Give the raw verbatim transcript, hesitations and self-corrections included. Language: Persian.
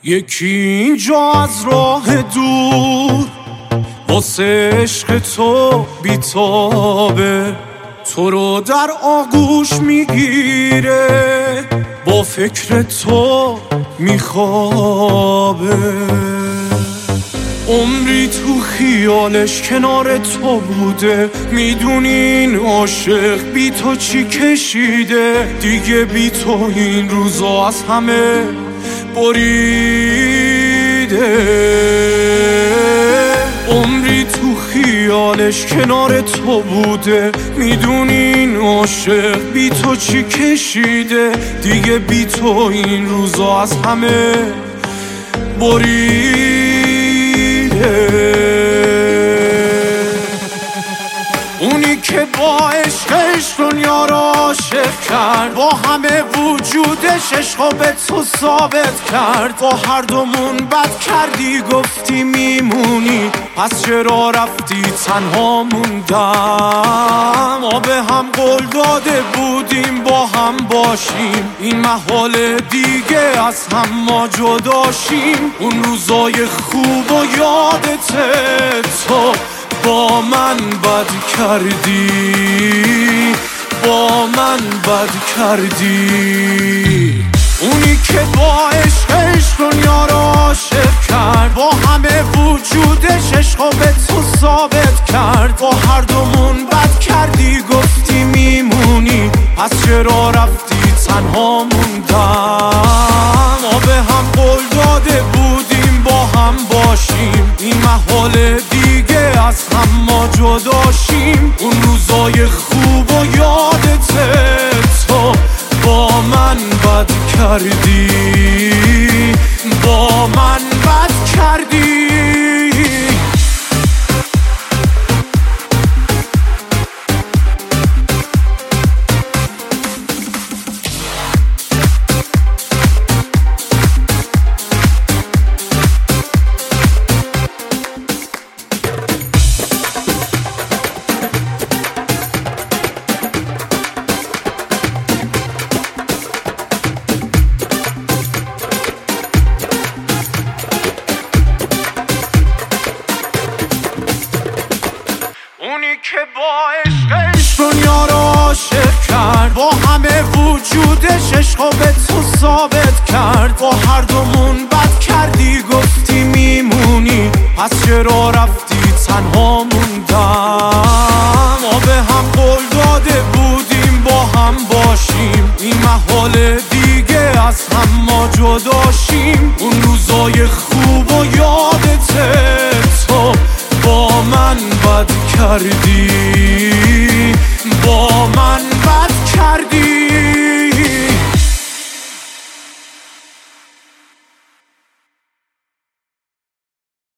یکی اینجا از راه دور واسه عشق تو بیتابه، تو رو در آغوش میگیره، با فکر تو میخوابه. عمری تو خیالش کنار تو بوده، میدونی این عاشق بی تو چی کشیده، دیگه بی تو این روزا از همه بریده. عمری تو خیالش کنار تو بوده، میدونی این عاشق بی تو چی کشیده، دیگه بی تو این روزا از همه بریده. اونی که با عشقش دنیا رو عاشق کرد، با همه وجودش عشقو به تو ثابت کرد، با هر دومون بد کردی گفتی میمونی، پس چرا رفتی تنها موندم. ما به هم قول داده بودیم با هم باشیم، این محال دیگه از هم ما جداشیم. اون روزای خوب و یادته تو با من بد کردی، با من بد کردی. اونی که با عشقش دنیا رو عاشق کرد، با همه وجودش عشقو به تو ثابت کرد، با هر دومون بد کردی گفتی میمونی، پس چرا رفتی تنها موندم. ما به هم قول داده بودیم با هم باشیم، این محال دیگه از هم ما جداشیم. اون روزای خوب و یادته تو با من بد کردی، با من بد کردی. اونی که با عشقش دنیا رو عاشق کرد، با همه وجودش عشقو به تو ثابت کرد، با هر دومون بد کردی گفتی میمونی، پس چرا رفتی تنها موندم. ما به هم قول داده بودیم با هم باشیم، این محال دیگه از هم ما جداشیم. اون روزای خوب و یادته تو با من بد کردی.